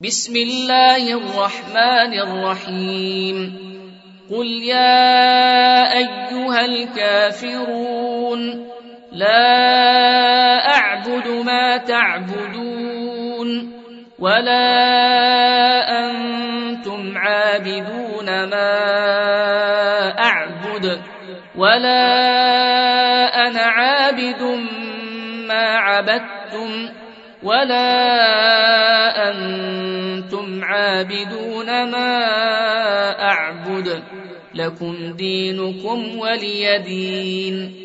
بسم الله الرحمن الرحيم قل يا أيها الكافرون لا أعبد ما تعبدون ولا أنتم عابدون ما أعبد ولا أنا عابد ما عبدتم ولا أنتم عابدون ما أعبد لكم دينكم ولي دين.